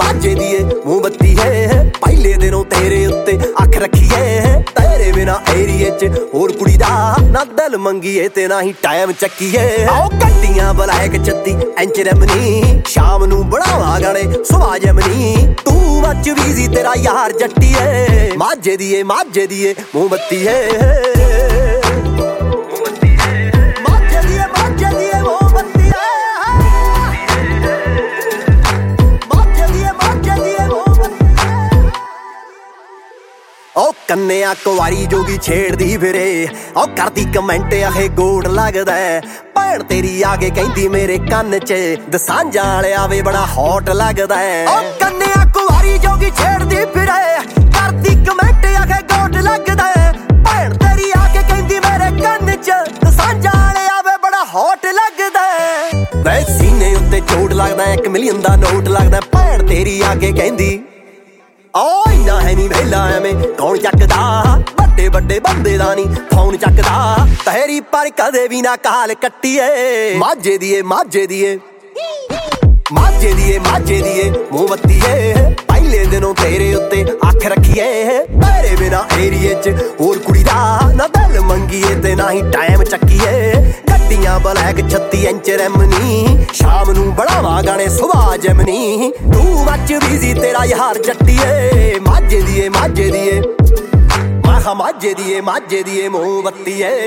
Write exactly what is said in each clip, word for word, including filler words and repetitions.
ਮਾਝੇ ਦੀ ਏ ਮੋਮਬੱਤੀ ਹੈ ਪਹਿਲੇ ਦਿਨੋਂ ਤੇਰੇ ਉੱਤੇ ਅੱਖ ਰੱਖੀਏ ਤੇਰੇ ਬਿਨਾ ਏਰੀਏ ਚ ਹੋਰ ਕੁੜੀ ਦਾ ਨਾ ਦਿਲ ਮੰਗੀਏ ਤੇ ਨਾ ਹੀ ਟਾਈਮ ਚੱਕੀਏ ਆਓ ਗੱਡੀਆਂ ਬਲੈਕ ਛੱਤੀ ਇੰਚ ਰਮਨੀ ਸ਼ਾਮ ਨੂੰ ਬਣਾਵਾਂ ਗਾਣੇ ਸੁਭਾ ਜਮਨੀ ਤੂੰ ਬੱਚ ਵੀਜ਼ੀ ਤੇਰਾ ਯਾਰ ਜੱਟੀਏ ਮਾਝੇ ਦੀ ਏ ਮਾਝੇ ਦੀ ਏ ਮੋਮਬੱਤੀ ਹੈ ਉਹ ਕੰਨਿਆ ਕੁਵਾਰੀ ਜੋਗੀ ਛੇੜਦੀ ਫਿਰੇ ਉਹ ਕਰਦੀ ਕਮੈਂਟ ਆਹੇ ਗੋਡ ਲੱਗਦਾ ਭੈਣ ਤੇਰੀ ਆ ਕੇ ਕਹਿੰਦੀ ਮੇਰੇ ਕੰਨ 'ਚ ਦਸਾਂਝਾਂ ਵਾਲਿਆ ਵੇ ਬੜਾ ਹੌਟ ਲੱਗਦਾ ਉਹ ਕੰਨਿਆ ਕੁਵਾਰੀ ਜੋਗੀ ਛੇੜਦੀ ਫਿਰੇ ਕਰਦੀ ਕਮੈਂਟ ਆਹੇ ਗੋਡ ਲੱਗਦਾ ਭੈਣ ਤੇਰੀ ਆ ਕੇ ਕਹਿੰਦੀ ਮੇਰੇ ਕੰਨ 'ਚ ਦਸਾਂਝਾਂ ਵਾਲਿਆ ਵੇ ਬੜਾ ਹੌਟ ਲੱਗਦਾ ਵੈ ਸੀਨੇ ਉੱਤੇ ਚੋਟ ਲੱਗਦਾ ਇੱਕ ਮਿਲੀਅਨ ਦਾ ਨੋਟ ਲੱਗਦਾ ਭੈਣ ਤੇਰੀ ਆ ਕੇ ਕਹਿੰਦੀ ਓ ਇੰਨਾ ਹੈ ਨੀ ਵੇਲਾ ਐਵੇਂ ਕੌਣ ਚੱਕਦਾ ਵੱਡੇ ਵੱਡੇ ਬੰਦੇ ਦਾ ਨੀ ਫੋਨ ਚੱਕਦਾ ਤੇਰੀ ਪਰ ਕਦੇ ਵੀ ਨਾ ਕਾਲ ਕੱਟੀਏ ਮਾਝੇ ਦੀ ਏ ਮਾਝੇ ਦੀ ਏ ਮਾਝੇ ਦੀ ਏ ਮਾਝੇ ਦੀ ਏ ਮੋਮਬੱਤੀ ਏ ਪਹਿਲੇ ਦਿਨੋਂ ਤੇਰੇ ਉੱਤੇ ਅੱਖ ਰੱਖੀਏ ਤੇਰੇ ਬਿਨਾ ਏਰੀਏ ਚ ਹੋਰ ਕੁੜੀ ਦਾ ਨਾ ਦਿਲ ਮੰਗੀਏ ਤੇ ਨਾ ਹੀ ਟਾਈਮ ਚੱਕੀਏ ਗੱਡੀਆਂ ਬਲੈਕ ਛੱਤੀ ਇੰਚ ਰਮਨੀ ਸ਼ਾਮ ਨੂੰ ਬਣਾਵਾਂ ਗਾਣੇ ਸੁਭਾ ਜਮਨੀ ਤੂੰ ਬੱਚ ਵੀਜ਼ੀ ਤੇਰਾ ਯਾਰ ਜੱਟੀਏ ਮਾਝੇ ਦੀ ਏ ਮਾਝੇ ਦੀ ਏ ਮਾਹਾ ਮਾਝੇ ਦੀ ਏ ਮਾਝੇ ਦੀ ਏ ਮੋਮਬੱਤੀ ਏ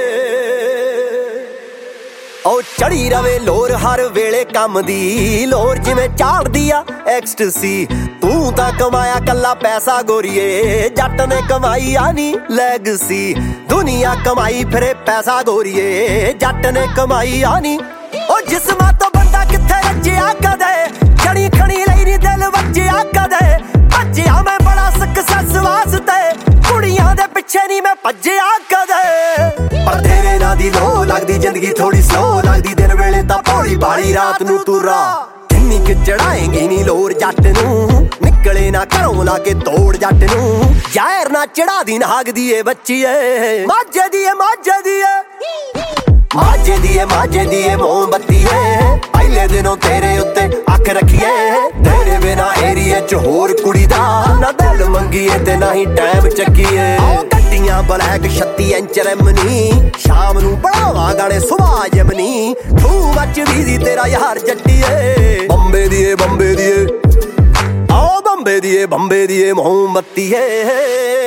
ਉਹ ਚੜੀ ਰਵੇ ਲੋਰ ਹਰ ਵੇਲੇ ਕੰਮ ਦੀ ਲੋਰ ਜਿਵੇਂ ਚਾੜਦੀ ਆ ਐਕਸਟਸੀ ਤੂੰ ਤਾਂ ਕਮਾਇਆ ਕੱਲਾ ਪੈਸਾ ਗੋਰੀਏ ਜੱਟ ਨੇ ਕਮਾਈ ਆ ਨੀ ਲੈਗਸੀ ਦੁਨੀਆ ਕਮਾਈ ਫਿਰੇ ਪੈਸਾ ਗੋਰੀਏ ਜੱਟ ਨੇ ਕਮਾਈ ਆ ਨੀ ਉਹ ਜਿਸਮਾਂ ਤੋਂ ਬੰਦਾ ਕਿੱਥੇ ਰੱਜਿਆ ਕਦੇ ਜਣੀ ਖਣੀ ਲਈ ਨੀ ਦਿਲ ਵੱਜਿਆ ਕਦੇ ਭੱਜਿਆ ਮੈਂ ਬੜਾ ਸਕਸੈਸ ਵਾਸਤੇ ਕੁੜੀਆਂ ਦੇ ਪਿੱਛੇ ਨੀ ਮੈਂ ਭੱਜਿਆ ਕਦੇ ਪਰ ਤੇਰੇ ਨਾਂ ਦੀ ਲੋ ਲੱਗਦੀ ਜ਼ਿੰਦਗੀ ਥੋੜੀ ਸਲੋ ਲੱਗਦੀ ਦਿਨ ਵੇਲੇ ਤਾਂ ਭੋਲੀ ਭਾਲੀ ਰਾਤ ਨੂੰ ਤੁਰਾ ਕਿੰਨੀ ਕਿ ਚੜਾਏਂਗੀ ਨੀ ਲੋਰ ਜੱਟ ਨੂੰ ਨਿਕਲੇ ਨਾ ਘਰੋਂ ਲਾ ਕੇ ਤੋੜ ਜੱਟ ਨੂੰ ਜ਼ਹਿਰ ਨਾ ਚੜਾ ਦੀ ਨਾਗ ਦੀ ਏ ਬੱਚੀ ਏ ਮਾਝੇ ਦੀ ਏ ਮਾਝੇ ਦੀ ਏ ਮਾਝੇ ਦੀ ਏ ਮਾਝੇ ਦੀ ਏ ਮੋਮਬੱਤੀ ਏ ਪਹਿਲੇ ਦਿਨੋਂ ਤੇਰੇ ਉੱਤੇ ਅੱਖ ਰੱਖੀਏ ਤੇਰੇ ਬਿਨਾ ਏਰੀਏ ਚ ਹੋਰ ਕੁੜੀ ਦਾ ਨਾ ਦਿਲ ਮੰਗੀਏ ਤੇ ਨਾ ਹੀ ਟਾਈਮ ਚੱਕੀਏ ਗੱਡੀਆਂ ਬਲੈਕ ਛੱਤੀ ਇੰਚ ਰਮਨੀ ਸ਼ਾਮ ਨੂੰ ਬਣਾਵਾਂ ਗਾਣੇ ਸੁਭਾ ਜਮਨੀ ਤੂੰ ਬੱਚ ਵੀਜ਼ੀ ਤੇਰਾ ਯਾਰ ਜੱਟੀਏ ਬੰਬੇ ਦੀ ਏ ਬੰਬੇ ਦੀ ਏ ਆਓ ਬੰਬੇ ਦੀ ਏ ਬੰਬੇ ਦੀ ਏ ਮੋਮਬੱਤੀ ਏ